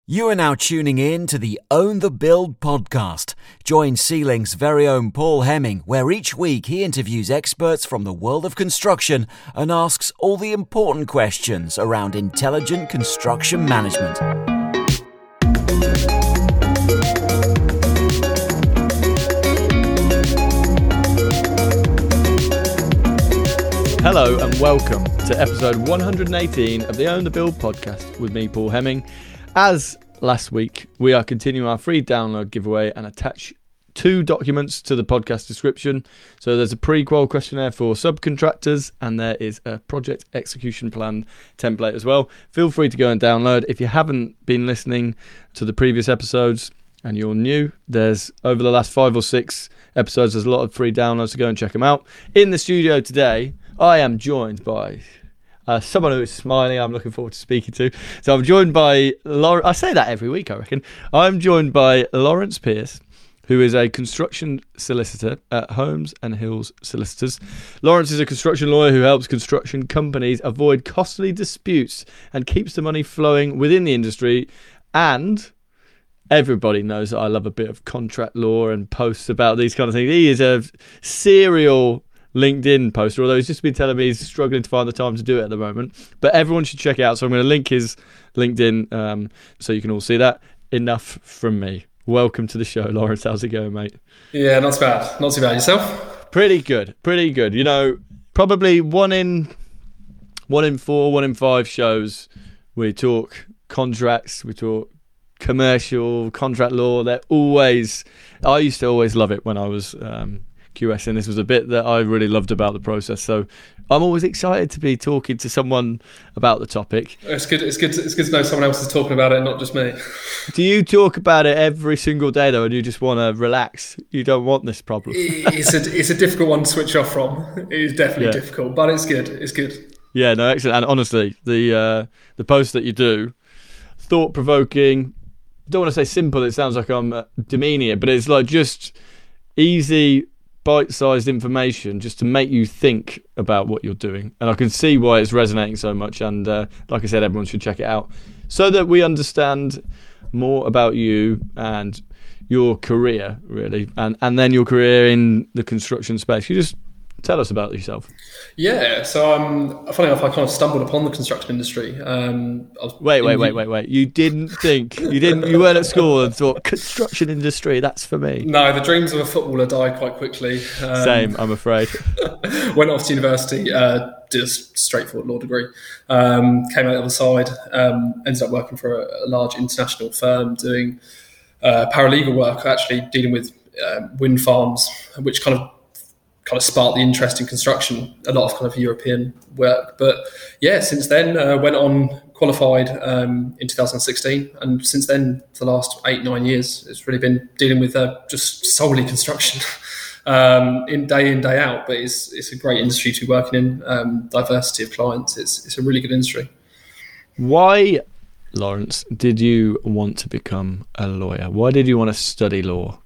You are now tuning in to the Own the Build podcast. Join C-Link's very own Paul Hemming, where each week he interviews experts from the world of construction and asks all the important questions around intelligent construction management. Hello and welcome to episode 118 of the Own the Build podcast with me, Paul Hemming. As last week, we are continuing our free download giveaway and attach 2 documents to the podcast description. So there's a pre-qual questionnaire for subcontractors and there is a project execution plan template as well. Feel free to go and download. If you haven't been listening to the previous episodes and you're new, there's over the last 5 or 6 episodes, there's a lot of free downloads, so go and check them out. In the studio today, I am joined by someone who is smiling, I'm looking forward to speaking to. So I'm joined by I say that every week, I reckon. I'm joined by Lawrence Pierce, who is a construction solicitor at Holmes and Hills Solicitors. Lawrence is a construction lawyer who helps construction companies avoid costly disputes and keeps the money flowing within the industry. And everybody knows that I love a bit of contract law and posts about these kind of things. He is a serial LinkedIn poster, although he's just been telling me he's struggling to find the time to do it at the moment. But everyone should check it out. So I'm going to link his LinkedIn so you can all see that. Enough from me. Welcome to the show, Lawrence. How's it going, mate? Yeah, not too bad. Not too bad. Yourself? Pretty good. You know, probably one in 4, 1 in 5 shows we talk contracts, we talk commercial, contract law. I used to always love it when I was QS, and this was a bit that I really loved about the process. So I'm always excited to be talking to someone about the topic. It's good to know someone else is talking about it, not just me. Do you talk about it every single day though, and you just want to relax? You don't want this problem? It's a difficult one to switch off from. It is definitely difficult, but it's good. Yeah, no, excellent. And honestly, the post that you do, thought-provoking. Don't want to say simple. It sounds like I'm demeaning it, but it's like just easy, bite-sized information just to make you think about what you're doing. And I can see why it's resonating so much. And like I said, everyone should check it out so that we understand more about you and your career, really, and then your career in the construction space. You just tell us about yourself. Yeah, so funny enough, I kind of stumbled upon the construction industry. Wait. You weren't at school and thought, construction industry, that's for me. No, the dreams of a footballer died quite quickly. Same, I'm afraid. Went off to university, did a straightforward law degree, came out the other side, ended up working for a large international firm doing paralegal work, actually dealing with wind farms, which kind of sparked the interest in construction, a lot of kind of European work. But yeah, since then, went on, qualified in 2016. And since then, for the last 8-9 years, it's really been dealing with just solely construction in, day out. But it's a great industry to be working in, diversity of clients. It's a really good industry. Why, Lawrence, did you want to become a lawyer? Why did you want to study law?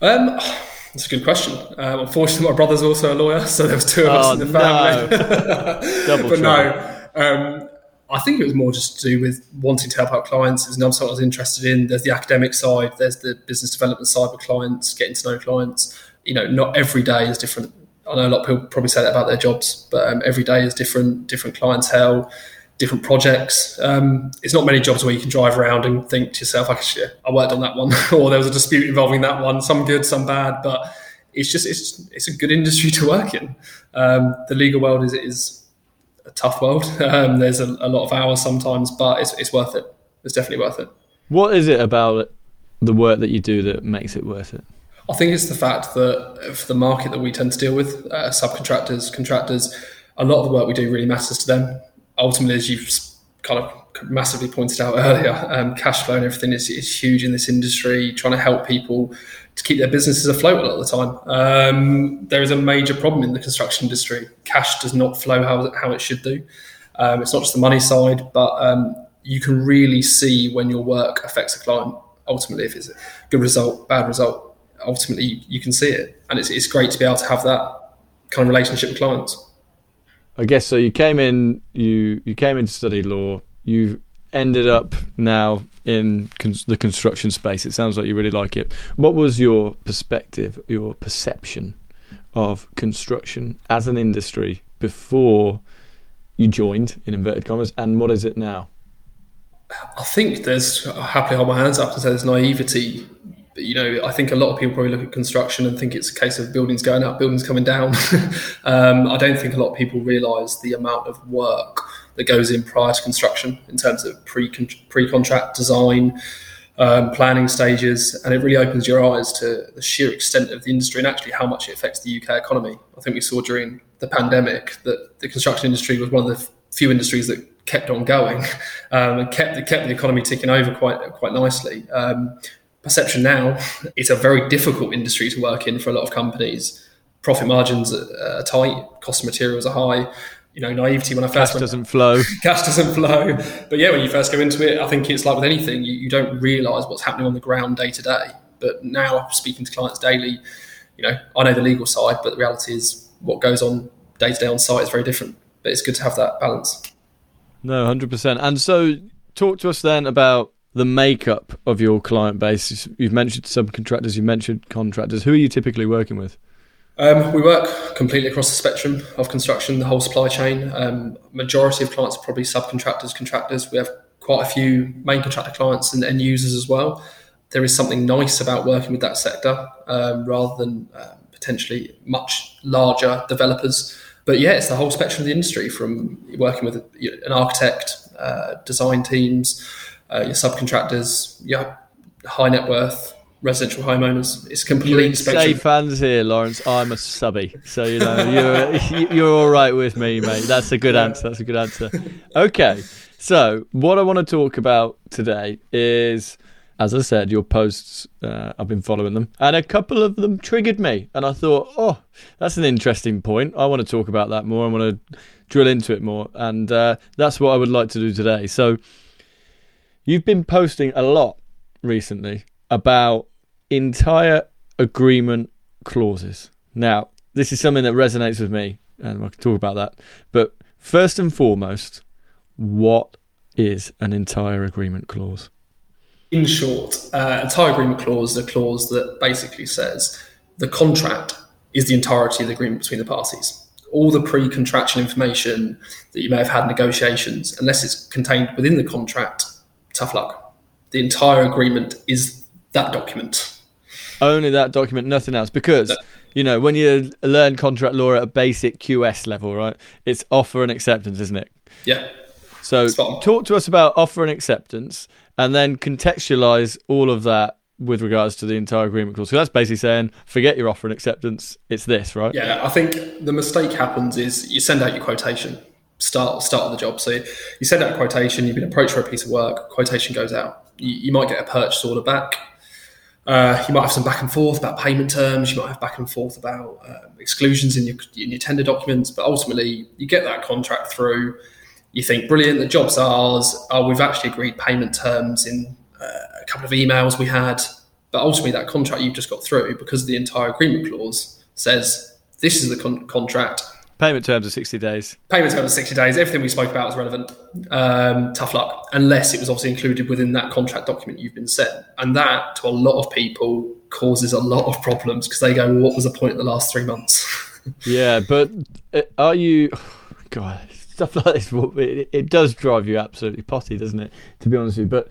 That's a good question. Unfortunately, my brother's also a lawyer, so there was 2 of us in the family. Double but trouble. No, I think it was more just to do with wanting to help out clients. There's another something I was interested in. There's the academic side. There's the business development side with clients, getting to know clients. You know, not every day is different. I know a lot of people probably say that about their jobs, but every day is different clientele, different projects. It's not many jobs where you can drive around and think to yourself, actually, I worked on that one, or there was a dispute involving that one, some good, some bad, but it's a good industry to work in. The legal world is a tough world. There's a lot of hours sometimes, but it's worth it. It's definitely worth it. What is it about the work that you do that makes it worth it? I think it's the fact that for the market that we tend to deal with, subcontractors, contractors, a lot of the work we do really matters to them. Ultimately, as you've kind of massively pointed out earlier, cash flow and everything is huge in this industry, trying to help people to keep their businesses afloat a lot of the time. There is a major problem in the construction industry. Cash does not flow how it should do. It's not just the money side, but you can really see when your work affects a client. Ultimately, if it's a good result, bad result, ultimately you can see it. And it's great to be able to have that kind of relationship with clients. I guess so. You came in to study law. You ended up now in the construction space. It sounds like you really like it. What was your perspective, your perception of construction as an industry before you joined, in inverted commas, and what is it now? I think I happily hold my hands up and say there's naivety. I think a lot of people probably look at construction and think it's a case of buildings going up, buildings coming down. I don't think a lot of people realise the amount of work that goes in prior to construction in terms of pre-contract design, planning stages, and it really opens your eyes to the sheer extent of the industry and actually how much it affects the UK economy. I think we saw during the pandemic that the construction industry was one of the few industries that kept on going and kept the economy ticking over quite nicely. Perception now, it's a very difficult industry to work in for a lot of companies. Profit margins are tight, cost of materials are high. Naivety when I first cash doesn't flow. Cash doesn't flow. But yeah, when you first go into it, I think it's like with anything, you don't realise what's happening on the ground day to day. But now, speaking to clients daily, I know the legal side, but the reality is what goes on day to day on site is very different. But it's good to have that balance. No, 100%. And so talk to us then about the makeup of your client base. You've mentioned subcontractors, you've mentioned contractors. Who are you typically working with? We work completely across the spectrum of construction, the whole supply chain. Majority of clients are probably subcontractors, contractors. We have quite a few main contractor clients and end users as well. There is something nice about working with that sector rather than potentially much larger developers. But yeah, it's the whole spectrum of the industry, from working with an architect, design teams, your subcontractors, high net worth, residential homeowners. It's complete spectrum. Safe hands here, Lawrence. I'm a subby, so you're all right with me, mate. That's a good answer. Okay, so what I want to talk about today is, as I said, your posts. I've been following them, and a couple of them triggered me, and I thought, oh, that's an interesting point. I want to talk about that more. I want to drill into it more, and that's what I would like to do today. So you've been posting a lot recently about entire agreement clauses. Now, this is something that resonates with me, and I can talk about that. But first and foremost, what is an entire agreement clause? In short, entire agreement clause is a clause that basically says the contract is the entirety of the agreement between the parties. All the pre-contractual information that you may have had negotiations, unless it's contained within the contract, tough luck. The entire agreement is that document. Only that document, nothing else. Because, when you learn contract law at a basic QS level, right, it's offer and acceptance, isn't it? Yeah. So talk to us about offer and acceptance, and then contextualise all of that with regards to the entire agreement clause. So that's basically saying, forget your offer and acceptance, it's this, right? Yeah, I think the mistake happens is you send out your quotation, start of the job. So you send out a quotation, you've been approached for a piece of work, quotation goes out. You might get a purchase order back. You might have some back and forth about payment terms. You might have back and forth about exclusions in your tender documents. But ultimately, you get that contract through. You think, brilliant, the job's ours. We've actually agreed payment terms in a couple of emails we had. But ultimately, that contract you've just got through, because the entire agreement clause says this is the contract. Payment terms are 60 days. Payment terms are 60 days. Everything we spoke about is relevant. Tough luck. Unless it was obviously included within that contract document you've been sent. And that, to a lot of people, causes a lot of problems because they go, well, what was the point in the last 3 months? Yeah, but are you... God, stuff like this, it does drive you absolutely potty, doesn't it? To be honest with you. But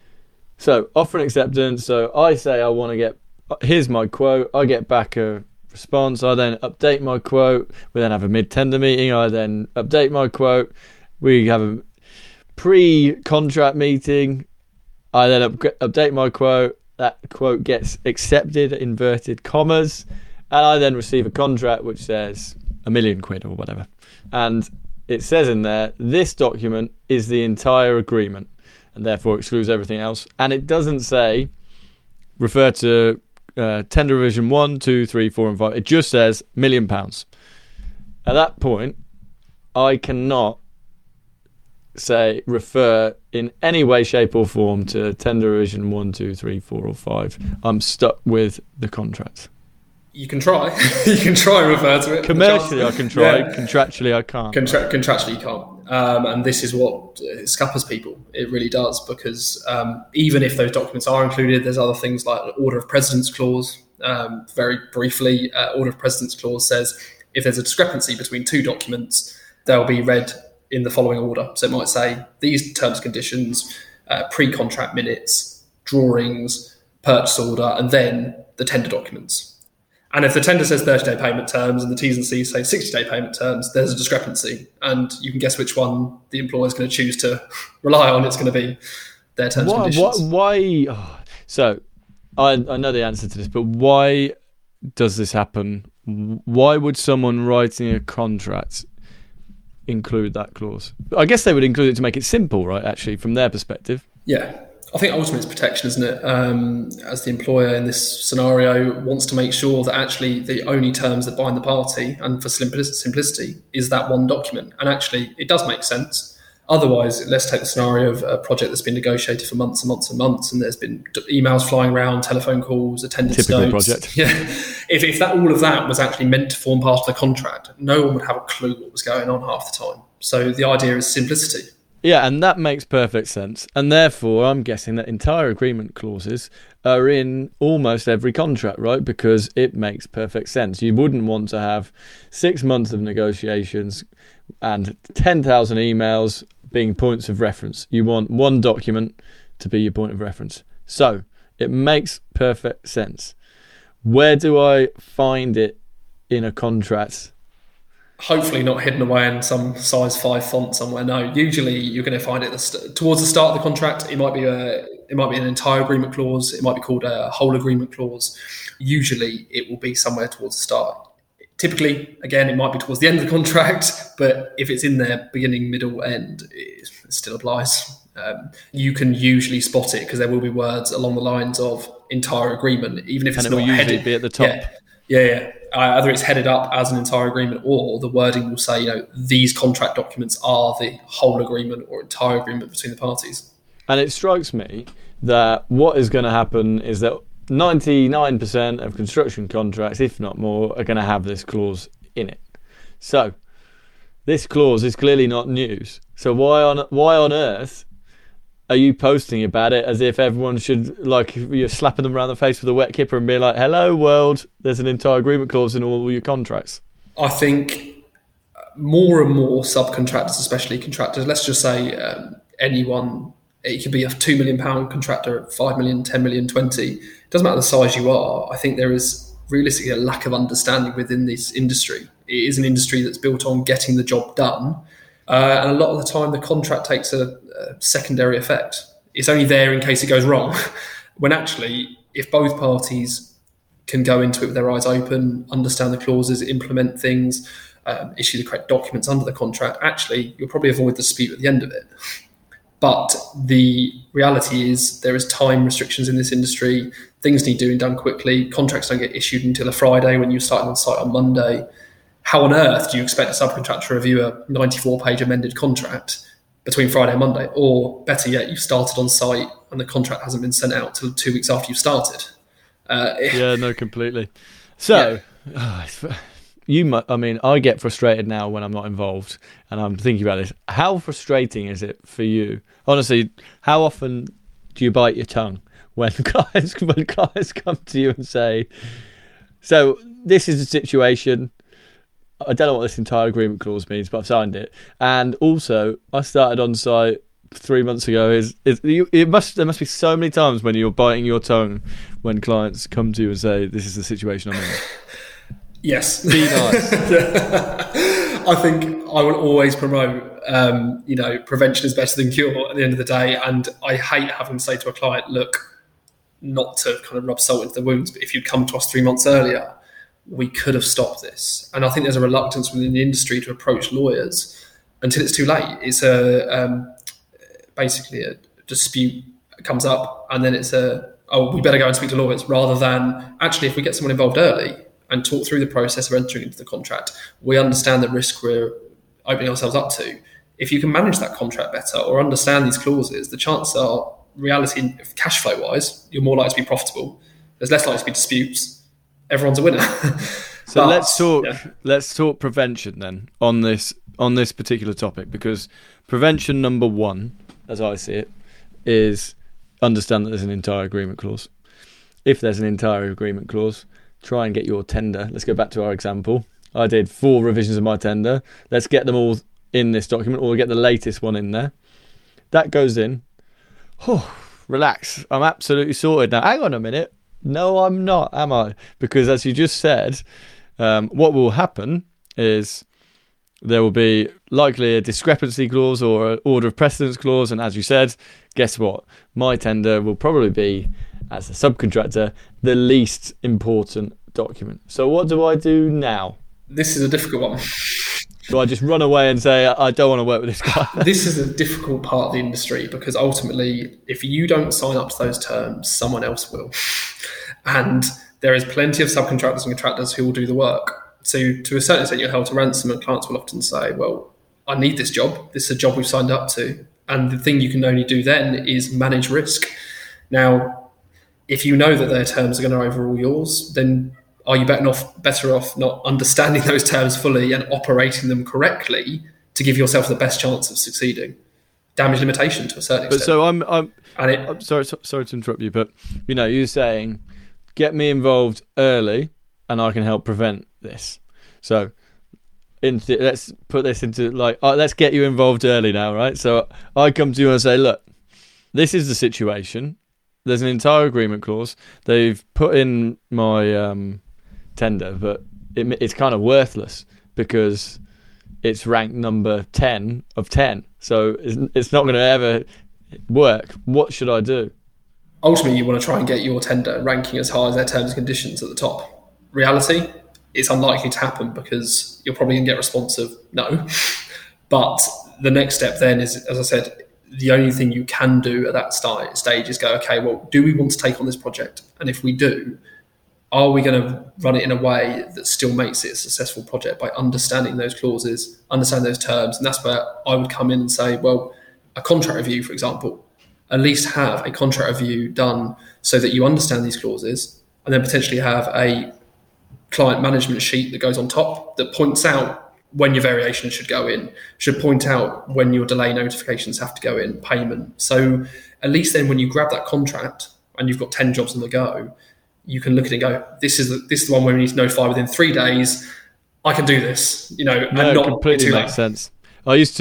so, offer and acceptance. So I say I want to get... Here's my quote. I get back a response. I then update my quote. We then have a mid-tender meeting. I then update my quote. We have a pre-contract meeting. I then update my quote. That quote gets accepted, inverted commas, and I then receive a contract which says £1 million or whatever. And it says in there, this document is the entire agreement and therefore excludes everything else. And it doesn't say refer to tender revision 1, 2, 3, 4 and 5. It just says £1 million. At that point, I cannot say refer in any way, shape or form to tender revision 1, 2, 3, 4 or 5. I'm stuck with the contract. You can try. You can try and refer to it. Commercially, I can try. Yeah. Contractually, I can't. Contractually, you can't. And this is what scuppers people. It really does, because even if those documents are included, there's other things like the order of precedence clause. Very briefly, order of precedence clause says if there's a discrepancy between two documents, they'll be read in the following order. So it might say these terms and conditions, pre-contract minutes, drawings, purchase order, and then the tender documents. And if the tender says 30-day payment terms and the T's and C's say 60-day payment terms, there's a discrepancy. And you can guess which one the employer is going to choose to rely on. It's going to be their terms and conditions. Why? Oh, so I know the answer to this, but why does this happen? Why would someone writing a contract include that clause? I guess they would include it to make it simple, right, actually, from their perspective. Yeah. I think ultimately it's protection, isn't it? As the employer in this scenario wants to make sure that actually the only terms that bind the party, and for simplicity, is that one document. And actually, it does make sense. Otherwise, let's take the scenario of a project that's been negotiated for months and months and months, and there's been emails flying around, telephone calls, attendance Typical notes. Project. Yeah. If all of that was actually meant to form part of the contract, no one would have a clue what was going on half the time. So the idea is simplicity. Yeah, and that makes perfect sense. And therefore, I'm guessing that entire agreement clauses are in almost every contract, right? Because it makes perfect sense. You wouldn't want to have 6 months of negotiations and 10,000 emails being points of reference. You want one document to be your point of reference. So it makes perfect sense. Where do I find it in a contract? Hopefully not hidden away in some size 5 font somewhere. No, usually you're going to find it towards the start of the contract. It might be an entire agreement clause. It might be called a whole agreement clause. Usually it will be somewhere towards the start. Typically, again, it might be towards the end of the contract, but if it's in there, beginning, middle, end, it still applies. You can usually spot it because there will be words along the lines of entire agreement, even if it's not headed. And it will usually be at the top. Yeah. Either it's headed up as an entire agreement, or the wording will say, these contract documents are the whole agreement or entire agreement between the parties. And it strikes me that what is going to happen is that 99% of construction contracts, if not more, are going to have this clause in it. So this clause is clearly not news. So why on earth are you posting about it as if everyone should, like, you're slapping them around the face with a wet kipper and being like, hello world, there's an entire agreement clause in all your contracts? I think more and more subcontractors, especially contractors, let's just say anyone, it could be a £2 million contractor, 5 million, 10 million, 20, it doesn't matter the size you are. I think there is realistically a lack of understanding within this industry. It is an industry that's built on getting the job done. And a lot of the time, the contract takes a secondary effect. It's only there in case it goes wrong. When actually, if both parties can go into it with their eyes open, understand the clauses, implement things, issue the correct documents under the contract, actually, you'll probably avoid the dispute at the end of it. But the reality is there is time restrictions in this industry. Things need doing done quickly. Contracts don't get issued until a Friday when you're starting on site on Monday. How on earth do you expect a subcontractor to review a 94-page amended contract between Friday and Monday? Or better yet, you've started on site and the contract hasn't been sent out till 2 weeks after you've started. Completely. So, I get frustrated now when I'm not involved and I'm thinking about this. How frustrating is it for you? Honestly, how often do you bite your tongue when clients come to you and say, so this is the situation, I don't know what this entire agreement clause means, but I've signed it. And also, I started on site 3 months ago. There must be so many times when you're biting your tongue when clients come to you and say, this is the situation I'm in. Yes. Be nice. I think I will always promote, prevention is better than cure at the end of the day. And I hate having to say to a client, look, not to kind of rub salt into the wounds, but if you'd come to us 3 months earlier, we could have stopped this. And I think there's a reluctance within the industry to approach lawyers until it's too late. It's basically a dispute comes up and then it's we better go and speak to lawyers, rather than actually if we get someone involved early and talk through the process of entering into the contract, we understand the risk we're opening ourselves up to. If you can manage that contract better or understand these clauses, the chances are, reality, cash flow wise, you're more likely to be profitable. There's less likely to be disputes. everyone's a winner. So let's talk prevention then on this particular topic, because prevention number one, as I see it, is understand that there's an entire agreement clause. If there's an entire agreement clause, try and get your tender. Let's go back to our example. I did 4 revisions of my tender. Let's get them all in this document, or get the latest one in there. That goes in. Oh, relax. I'm absolutely sorted now. Hang on a minute. No, I'm not, am I? Because as you just said, what will happen is there will be likely a discrepancy clause or an order of precedence clause. And as you said, guess what? My tender will probably be, as a subcontractor, the least important document. So what do I do now? This is a difficult one. Do I just run away and say, I don't want to work with this guy? This is a difficult part of the industry, because ultimately, if you don't sign up to those terms, someone else will. And there is plenty of subcontractors and contractors who will do the work. So to a certain extent, you're held to ransom, and clients will often say, well, I need this job. This is a job we've signed up to. And the thing you can only do then is manage risk. Now, if you know that their terms are going to overrule yours, then are you better off not understanding those terms fully and operating them correctly to give yourself the best chance of succeeding? Damage limitation to a certain extent. But so I'm sorry to interrupt you, but you're saying get me involved early and I can help prevent this. So let's put this into let's get you involved early now, right? So I come to you and say, look, this is the situation. There's an entire agreement clause. They've put in my tender, but it's kind of worthless because it's ranked number 10 of 10. So it's not going to ever work. What should I do? Ultimately, you want to try and get your tender ranking as high as their terms and conditions at the top. Reality, it's unlikely to happen because you're probably going to get a response of no. But the next step then is, as I said, the only thing you can do at that stage is go, okay, well, do we want to take on this project? And if we do, are we going to run it in a way that still makes it a successful project by understanding those clauses, understand those terms? And that's where I would come in and say, well, a contract review, for example, at least have a contract review done so that you understand these clauses, and then potentially have a client management sheet that goes on top that points out when your variation should go in, should point out when your delay notifications have to go in, payment. So at least then when you grab that contract and you've got 10 jobs on the go, you can look at it and go, this is the one where we need to notify within 3 days. I can do this, and not completely makes sense. I used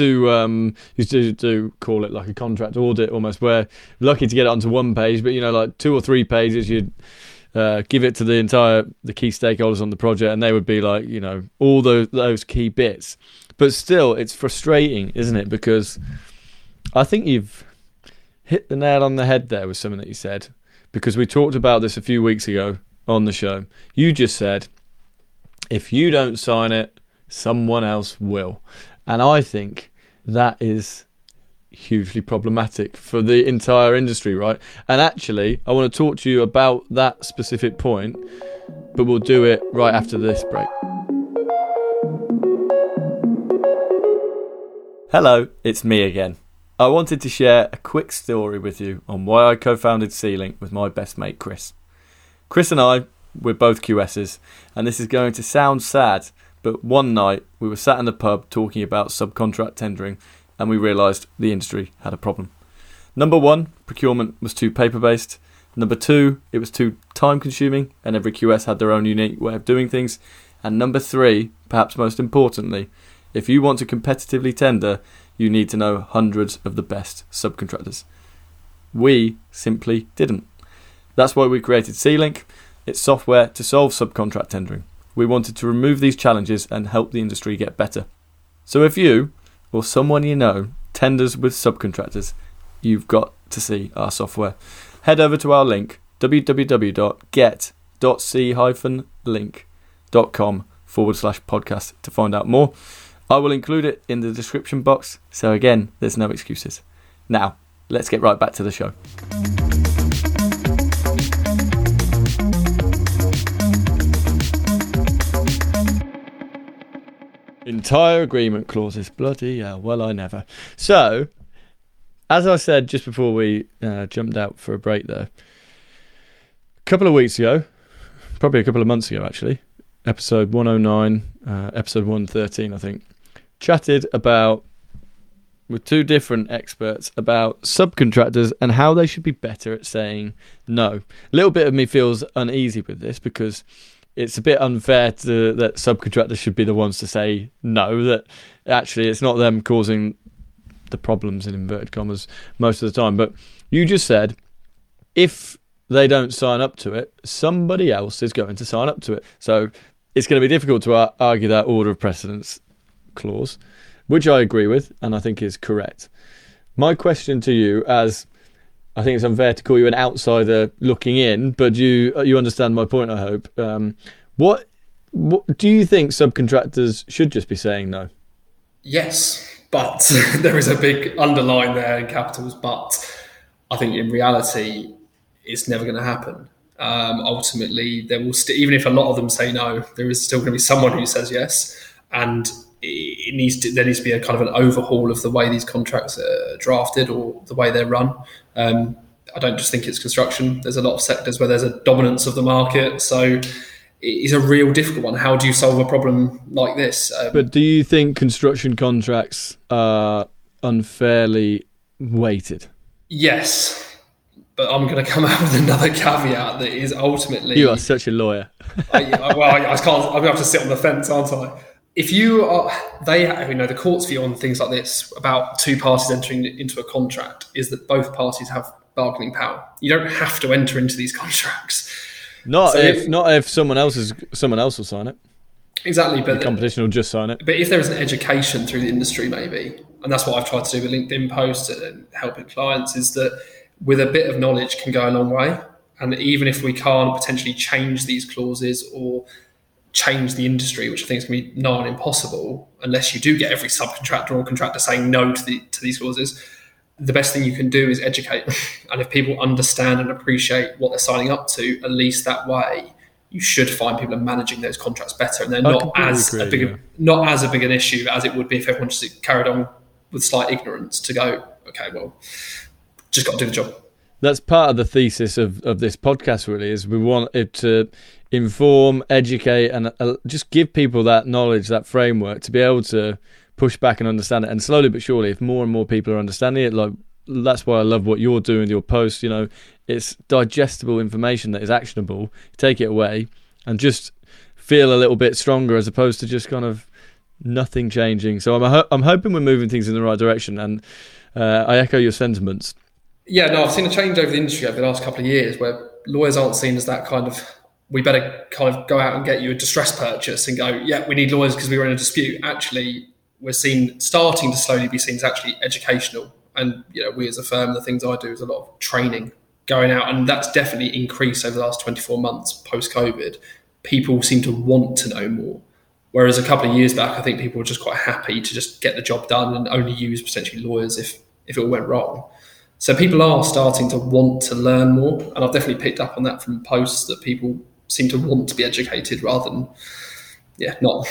to call it like a contract audit almost, where you're lucky to get it onto one page, but like 2 or 3 pages, you'd give it to the key stakeholders on the project, and they would be like, all those key bits. But still, it's frustrating, isn't it? Because I think you've hit the nail on the head there with something that you said, because we talked about this a few weeks ago on the show. You just said, if you don't sign it, someone else will. And I think that is hugely problematic for the entire industry, right? And actually, I want to talk to you about that specific point, but we'll do it right after this break. Hello, it's me again. I wanted to share a quick story with you on why I co-founded C-Link with my best mate, Chris. Chris and I, we're both QSs, and this is going to sound sad, but one night we were sat in the pub talking about subcontract tendering, and we realised the industry had a problem. Number 1, procurement was too paper-based. Number 2, it was too time-consuming, and every QS had their own unique way of doing things. And number 3, perhaps most importantly, if you want to competitively tender, you need to know hundreds of the best subcontractors. We simply didn't. That's why we created C-Link. It's software to solve subcontract tendering. We wanted to remove these challenges and help the industry get better. So if you, or someone you know, tenders with subcontractors, you've got to see our software. Head over to our link, www.get.c-link.com/podcast to find out more. I will include it in the description box, so again, there's no excuses. Now, let's get right back to the show. Entire agreement clauses. Bloody hell. Well, I never. So, as I said just before we jumped out for a break there, a couple of weeks ago, probably a couple of months ago, actually, episode 109, episode 113, I think, chatted about, with two different experts, about subcontractors and how they should be better at saying no. A little bit of me feels uneasy with this because it's a bit unfair that subcontractors should be the ones to say no, that actually it's not them causing the problems, in inverted commas, most of the time. But you just said if they don't sign up to it, somebody else is going to sign up to it. So it's going to be difficult to argue that order of precedence clause, which I agree with and I think is correct. My question to you, as I think it's unfair to call you an outsider looking in, but you understand my point, I hope. What do you think subcontractors should just be saying no? Yes, but there is a big underline there in capitals, but I think in reality, it's never going to happen. Ultimately, there will even if a lot of them say no, there is still going to be someone who says yes, and there needs to be a kind of an overhaul of the way these contracts are drafted or the way they're run. I don't just think it's construction. There's a lot of sectors where there's a dominance of the market, so it's a real difficult one. How do you solve a problem like this? But do you think construction contracts are unfairly weighted? Yes. But I'm going to come out with another caveat that is ultimately... You are such a lawyer. I can't. I'm going to have to sit on the fence, aren't I? If you are... the court's view on things like this about two parties entering into a contract is that both parties have bargaining power. You don't have to enter into these contracts. Not if someone else will sign it. Exactly, but the competition will just sign it. But if there is an education through the industry, maybe, and that's what I've tried to do with LinkedIn posts and helping clients, is that with a bit of knowledge can go a long way. And even if we can't potentially change these clauses or change the industry, which I think is going to be nigh on impossible, unless you do get every subcontractor or contractor saying no to these clauses, the best thing you can do is educate. And if people understand and appreciate what they're signing up to, at least that way, you should find people are managing those contracts better. And they're not as big an issue as it would be if everyone just carried on with slight ignorance to go, okay, well, just got to do the job. That's part of the thesis of this podcast, really, is we want it to inform, educate, and just give people that knowledge, that framework to be able to push back and understand it. And slowly but surely, if more and more people are understanding it, like that's why I love what you're doing with your posts. You know, it's digestible information that is actionable. Take it away and just feel a little bit stronger, as opposed to just kind of nothing changing. So I'm hoping we're moving things in the right direction, and I echo your sentiments. Yeah, no, I've seen a change over the industry over the last couple of years where lawyers aren't seen as that kind of, we better kind of go out and get you a distress purchase and go, yeah, we need lawyers because we were in a dispute. Actually, we're starting to slowly be seen as actually educational. And, you know, we as a firm, the things I do is a lot of training going out. And that's definitely increased over the last 24 months post-COVID. People seem to want to know more. Whereas a couple of years back, I think people were just quite happy to just get the job done and only use potentially lawyers if it all went wrong. So people are starting to want to learn more. And I've definitely picked up on that from posts that people seem to want to be educated rather than, not.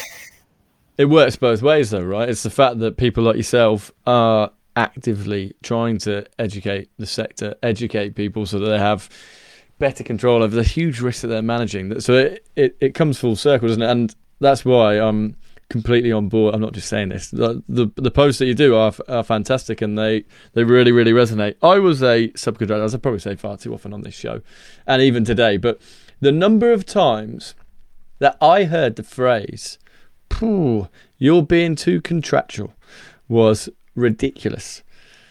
It works both ways though, right? It's the fact that people like yourself are actively trying to educate the sector, educate people so that they have better control over the huge risks that they're managing. So it comes full circle, doesn't it? And that's why I'm completely on board. I'm not just saying this. The posts that you do are fantastic, and they really, really resonate. I was a subcontractor, as I probably say far too often on this show, and even today, but the number of times that I heard the phrase, "You're being too contractual," was ridiculous.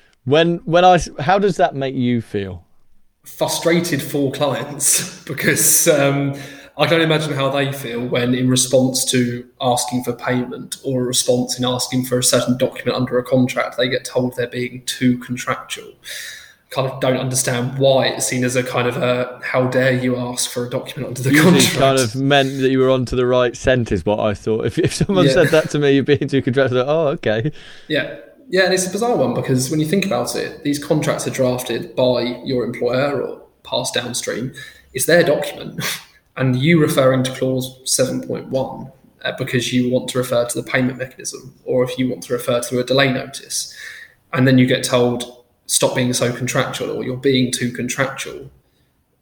How does that make you feel? Frustrated for clients because I can only imagine how they feel when, in response to asking for payment or a response in asking for a certain document under a contract, they get told they're being too contractual. Kind of don't understand why it's seen as a kind of a, how dare you ask for a document under the contract. Kind of meant that you were onto the right scent is what I thought. If someone said that to me, you're being too contractual, oh, okay. Yeah, and it's a bizarre one because when you think about it, these contracts are drafted by your employer or passed downstream. It's their document. And you referring to clause 7.1 because you want to refer to the payment mechanism, or if you want to refer to a delay notice, and then you get told, stop being so contractual, or you're being too contractual.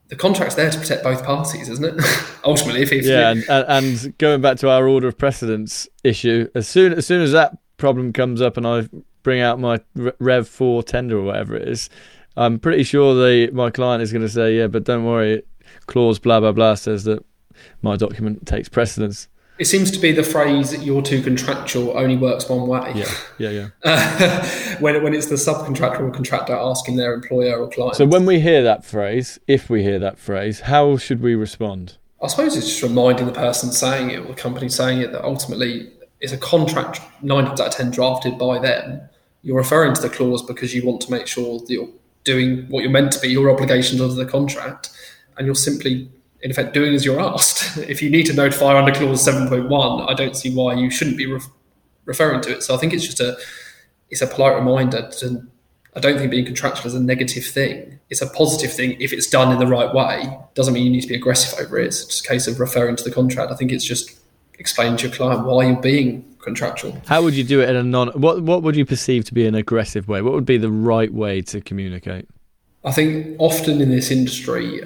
the contract's there to protect both parties, isn't it? Ultimately, if and going back to our order of precedence issue, as soon as that problem comes up and I bring out my Rev 4 tender or whatever it is, I'm pretty sure my client is going to say, yeah, but don't worry, clause blah blah blah says that my document takes precedence. It seems to be the phrase "you're too contractual" only works one way. Yeah. When it's the subcontractor or contractor asking their employer or client. So when we hear that phrase, if we hear that phrase, how should we respond? I suppose it's just reminding the person saying it or the company saying it that ultimately it's a contract 9 times out of 10 drafted by them. You're referring to the clause because you want to make sure that you're doing what you're meant to be, your obligations under the contract, and you're simply, in effect, doing as you're asked. If you need to notify under clause 7.1, I don't see why you shouldn't be referring to it. So I think it's just a polite reminder to, I don't think being contractual is a negative thing. It's a positive thing if it's done in the right way. Doesn't mean you need to be aggressive over it. It's just a case of referring to the contract. I think it's just explaining to your client why you're being contractual. How would you do it in a what would you perceive to be an aggressive way? What would be the right way to communicate? I think often in this industry,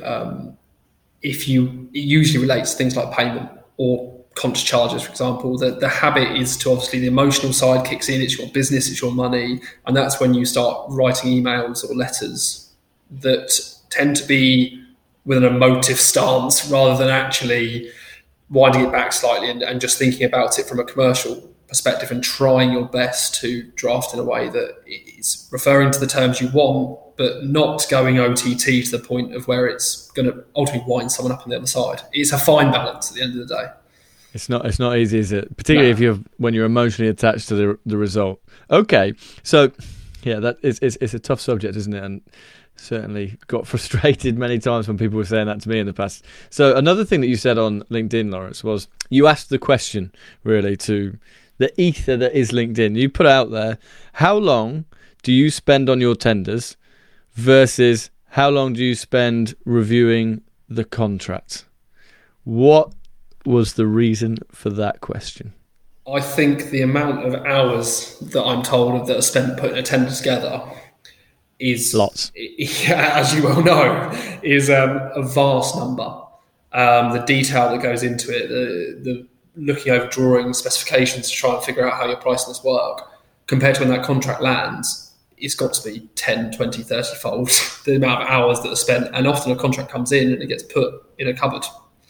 it usually relates to things like payment or conscious charges, for example. The habit is to, obviously, the emotional side kicks in. It's your business, it's your money, and that's when you start writing emails or letters that tend to be with an emotive stance rather than actually winding it back slightly and just thinking about it from a commercial perspective and trying your best to draft in a way that is referring to the terms you want, but not going OTT to the point of where it's going to ultimately wind someone up on the other side. It's a fine balance at the end of the day. It's not easy, is it? Particularly when you're emotionally attached to the result. Okay, so yeah, it's a tough subject, isn't it? And certainly got frustrated many times when people were saying that to me in the past. So another thing that you said on LinkedIn, Lawrence, was you asked the question really to the ether that is LinkedIn. You put out there, how long do you spend on your tenders versus how long do you spend reviewing the contract? What was the reason for that question? I think the amount of hours that I'm told that are spent putting a tender together is lots. As you well know, is a vast number. The detail that goes into it, the looking over drawing specifications to try and figure out how you're pricing this work, compared to when that contract lands, it's got to be 10, 20, 30 fold the amount of hours that are spent. And often a contract comes in and it gets put in a cupboard.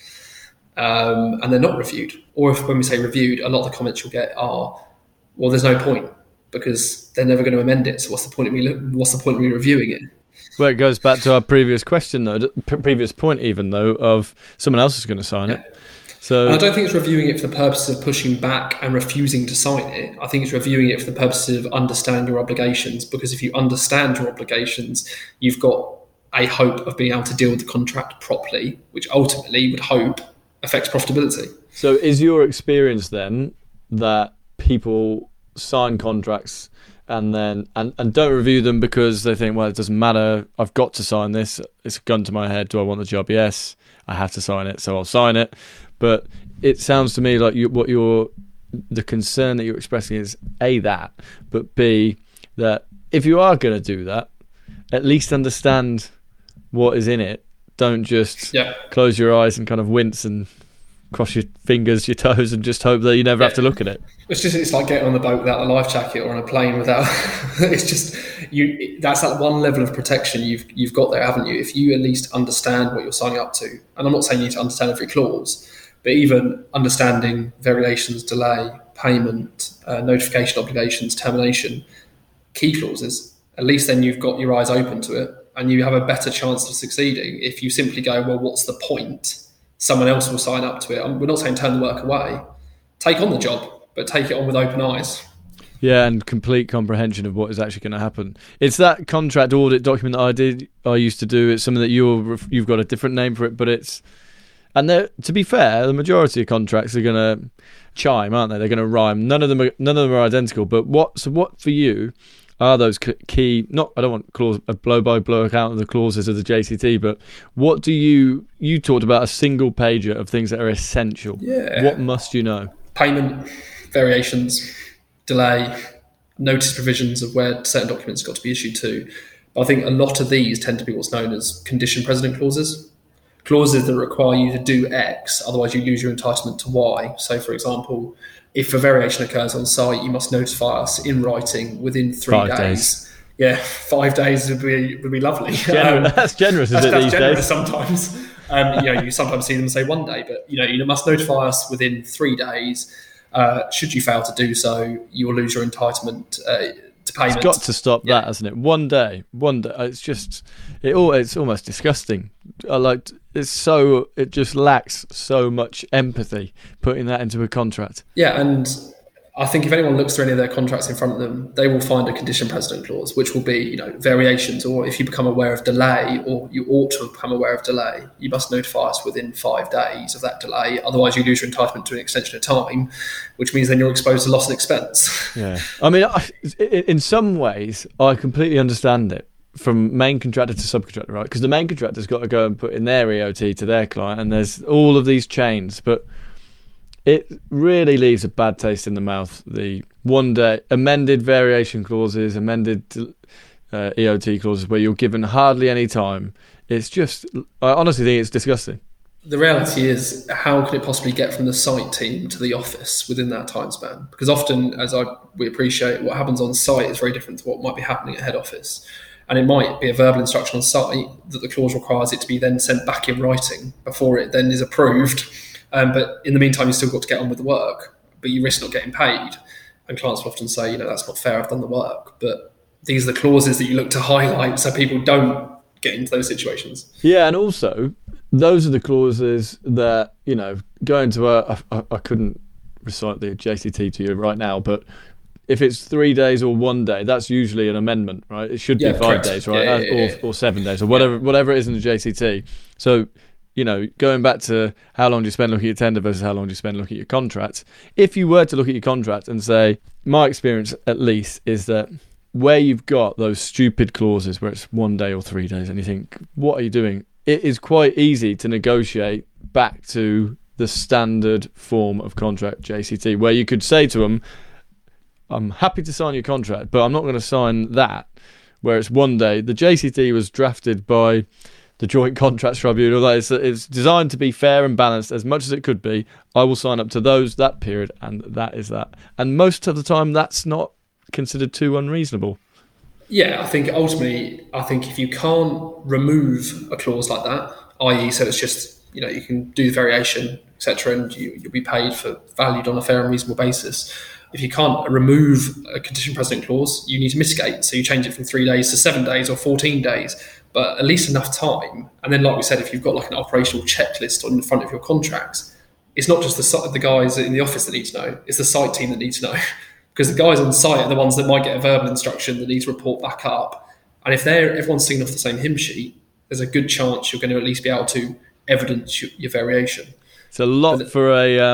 And they're not reviewed. Or when we say reviewed, a lot of the comments you'll get are, well, there's no point because they're never going to amend it. So what's the point of me reviewing it? Well, it goes back to our previous question, though, previous point even, though, of someone else is going to sign it. So and I don't think it's reviewing it for the purposes of pushing back and refusing to sign it. I think it's reviewing it for the purposes of understanding your obligations, because if you understand your obligations, you've got a hope of being able to deal with the contract properly, which ultimately you would hope affects profitability. So is your experience then that people sign contracts and then and don't review them because they think, well, it doesn't matter, I've got to sign this, it's a gun to my head, do I want the job? Yes, I have to sign it, so I'll sign it. But it sounds to me like the concern that you're expressing is A, that, but B, that if you are going to do that, at least understand what is in it. Don't just close your eyes and kind of wince and cross your fingers, your toes, and just hope that you never have to look at it. It's like getting on the boat without a life jacket or on a plane without. It's just that's that one level of protection you've got there, haven't you? If you at least understand what you're signing up to, and I'm not saying you need to understand every clause, but even understanding variations, delay, payment, notification obligations, termination, key clauses, at least then you've got your eyes open to it and you have a better chance of succeeding. If you simply go, well, what's the point? Someone else will sign up to it. We're not saying turn the work away. Take on the job, but take it on with open eyes. Yeah, and complete comprehension of what is actually going to happen. It's that contract audit document that I used to do. It's something that you've got a different name for it, but it's... And to be fair, the majority of contracts are going to chime, aren't they? They're going to rhyme. None of them are identical. But what for you are those key? Not, I don't want a blow-by-blow account of the clauses of the JCT, but what do you talked about a single pager of things that are essential? Yeah. What must you know? Payment, variations, delay, notice provisions of where certain documents got to be issued to. But I think a lot of these tend to be what's known as condition precedent clauses. clauses that require you to do X, otherwise you lose your entitlement to Y. So, for example, if a variation occurs on site, you must notify us in writing within 3 days. Yeah, 5 days would be lovely. That's generous, is it? That's these generous days? Sometimes. You sometimes see them say 1 day, but you must notify us within 3 days. Should you fail to do so, you will lose your entitlement to payment. It's got to stop that, hasn't it? 1 day. It's almost disgusting. It just lacks so much empathy putting that into a contract. Yeah, and I think if anyone looks through any of their contracts in front of them, they will find a condition precedent clause, which will be, variations, or if you become aware of delay, or you ought to become aware of delay, you must notify us within 5 days of that delay. Otherwise, you lose your entitlement to an extension of time, which means then you're exposed to loss and expense. Yeah, I mean, in some ways, I completely understand it from main contractor to subcontractor, right? Because the main contractor's got to go and put in their EOT to their client, and there's all of these chains, but it really leaves a bad taste in the mouth. The 1 day amended variation clauses, amended EOT clauses, where you're given hardly any time. It's just, I honestly think it's disgusting. The reality is, how can it possibly get from the site team to the office within that time span? Because often, we appreciate, what happens on site is very different to what might be happening at head office. And it might be a verbal instruction on site that the clause requires it to be then sent back in writing before it then is approved. But in the meantime, you've still got to get on with the work, but you risk not getting paid. And clients will often say, that's not fair, I've done the work. But these are the clauses that you look to highlight so people don't get into those situations. Yeah, and also, those are the clauses that, going to I couldn't recite the JCT to you right now, but if it's 3 days or 1 day, that's usually an amendment, right? It should be 5 correct. days, right? Or 7 days, or whatever it is in the JCT. So, going back to how long do you spend looking at your tender versus how long do you spend looking at your contract, if you were to look at your contract and say, my experience at least is that where you've got those stupid clauses where it's 1 day or 3 days and you think, what are you doing? It is quite easy to negotiate back to the standard form of contract, JCT, where you could say to them, I'm happy to sign your contract, but I'm not going to sign that, where it's 1 day. The JCT was drafted by the Joint Contracts Tribunal. It's designed to be fair and balanced as much as it could be. I will sign up to that period, and that is that. And most of the time, that's not considered too unreasonable. Yeah, I think ultimately, if you can't remove a clause like that, i.e. so it's just, you can do the variation, etc., and you'll be paid for valued on a fair and reasonable basis. If you can't remove a condition precedent clause, you need to mitigate. So you change it from 3 days to 7 days or 14 days, but at least enough time. And then, like we said, if you've got like an operational checklist on the front of your contracts, it's not just the guys in the office that need to know, it's the site team that need to know. Because the guys on site are the ones that might get a verbal instruction that need to report back up. And if everyone's singing off the same hymn sheet, there's a good chance you're going to at least be able to evidence your variation. It's a lot for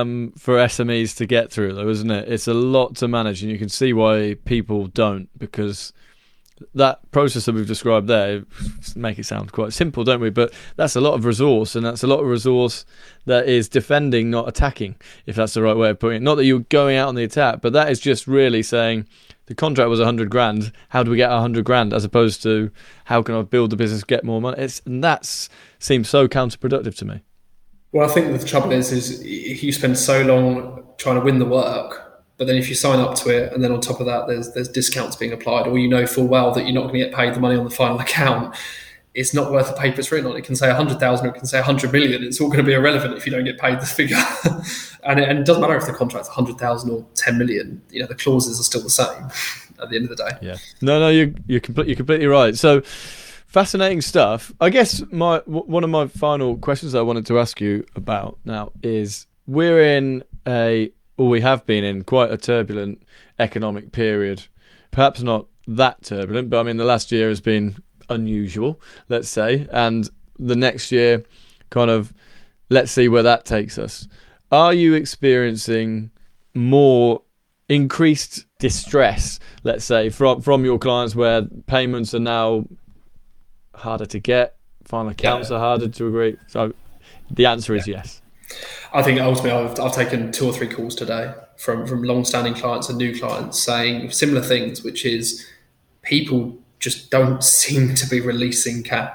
SMEs to get through, though, isn't it? It's a lot to manage, and you can see why people don't, because that process that we've described there, make it sound quite simple, don't we? But that's a lot of resource, and that's a lot of resource that is defending, not attacking, if that's the right way of putting it. Not that you're going out on the attack, but that is just really saying the contract was 100 grand. How do we get 100 grand? As opposed to how can I build the business, get more money? And that seems so counterproductive to me. Well, I think that the trouble is if you spend so long trying to win the work, but then if you sign up to it and then on top of that there's discounts being applied, or full well that you're not going to get paid the money on the final account, it's not worth the paper it's written on. It can say 100,000 or it can say 100 million. It's all going to be irrelevant if you don't get paid the figure. and it doesn't matter if the contract's 100,000 or 10 million. The clauses are still the same at the end of the day. Yeah. No, you're completely right. So fascinating stuff. I guess one of my final questions I wanted to ask you about now is we have been in quite a turbulent economic period. Perhaps not that turbulent, but I mean the last year has been unusual, let's say, and the next year kind of, let's see where that takes us. Are you experiencing more increased distress, let's say, from your clients, where payments are now harder to get, final accounts are harder to agree? So the answer is yes. I think ultimately I've taken 2 or 3 calls today from long-standing clients and new clients saying similar things, which is people just don't seem to be releasing cash.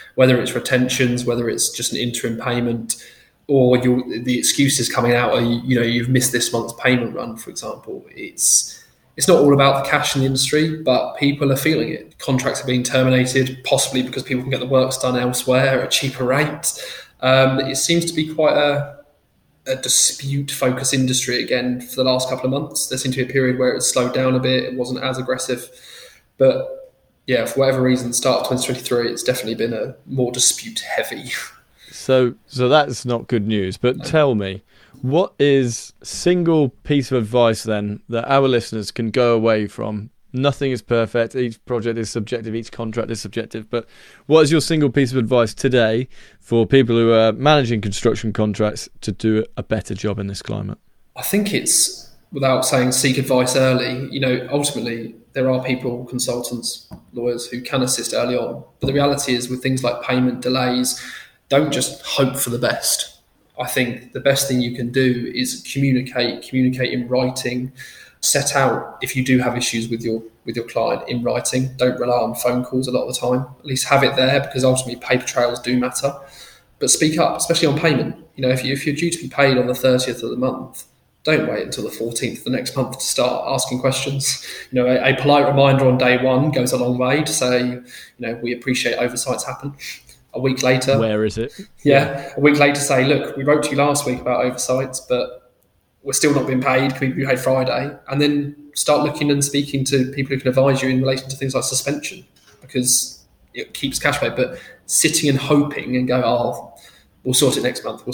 whether it's retentions, whether it's just an interim payment, or the excuses coming out are, you've missed this month's payment run, for example. It's not all about the cash in the industry, but people are feeling it. Contracts are being terminated, possibly because people can get the works done elsewhere at a cheaper rate. It seems to be quite a dispute-focused industry again for the last couple of months. There seemed to be a period where it slowed down a bit. It wasn't as aggressive. But yeah, for whatever reason, start of 2023, it's definitely been a more dispute-heavy. So that's not good news. But tell me, what is single piece of advice then that our listeners can go away from? Nothing is perfect. Each project is subjective. Each contract is subjective. But what is your single piece of advice today for people who are managing construction contracts to do a better job in this climate? I think it's, without saying seek advice early, ultimately there are people, consultants, lawyers who can assist early on. But the reality is with things like payment delays, don't just hope for the best. I think the best thing you can do is communicate in writing. Set out if you do have issues with your client in writing. Don't rely on phone calls a lot of the time. At least have it there, because ultimately paper trails do matter. But speak up, especially on payment. If you're due to be paid on the 30th of the month, don't wait until the 14th of the next month to start asking questions. A polite reminder on day one goes a long way to say, we appreciate oversights happen. A week later, where is it? Yeah, a week later say, look, we wrote to you last week about oversights, but we're still not being paid. Can we be paid Friday? And then start looking and speaking to people who can advise you in relation to things like suspension, because it keeps cash flow. But sitting and hoping and go, we'll sort it next month.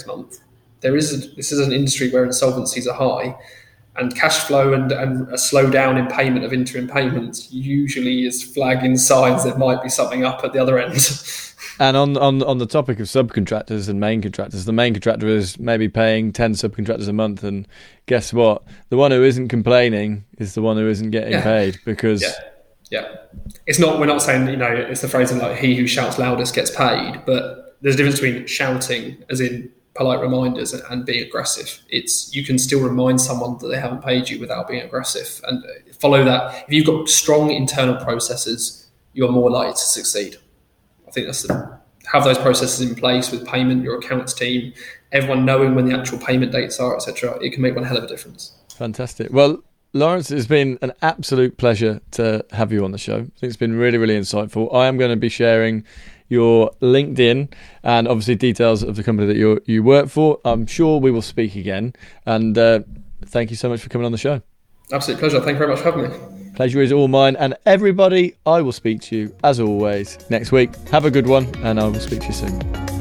This is an industry where insolvencies are high, and cash flow and a slowdown in payment of interim payments usually is flagging signs there might be something up at the other end. And on the topic of subcontractors and main contractors, the main contractor is maybe paying 10 subcontractors a month, and guess what? The one who isn't complaining is the one who isn't getting paid, because... Yeah. It's not, we're not saying, it's the phrasing like he who shouts loudest gets paid, but there's a difference between shouting, as in polite reminders, and being aggressive. You can still remind someone that they haven't paid you without being aggressive, and follow that. If you've got strong internal processes, you're more likely to succeed. I think have those processes in place with payment, your accounts team, everyone knowing when the actual payment dates are, etc. It can make one hell of a difference. Fantastic. Well, Lawrence, it's been an absolute pleasure to have you on the show. I think it's been really, really insightful. I am going to be sharing your LinkedIn and obviously details of the company that you work for. I'm sure we will speak again. And thank you so much for coming on the show. Absolute pleasure. Thank you very much for having me. Pleasure is all mine. And everybody, I will speak to you, as always, next week. Have a good one, and I will speak to you soon.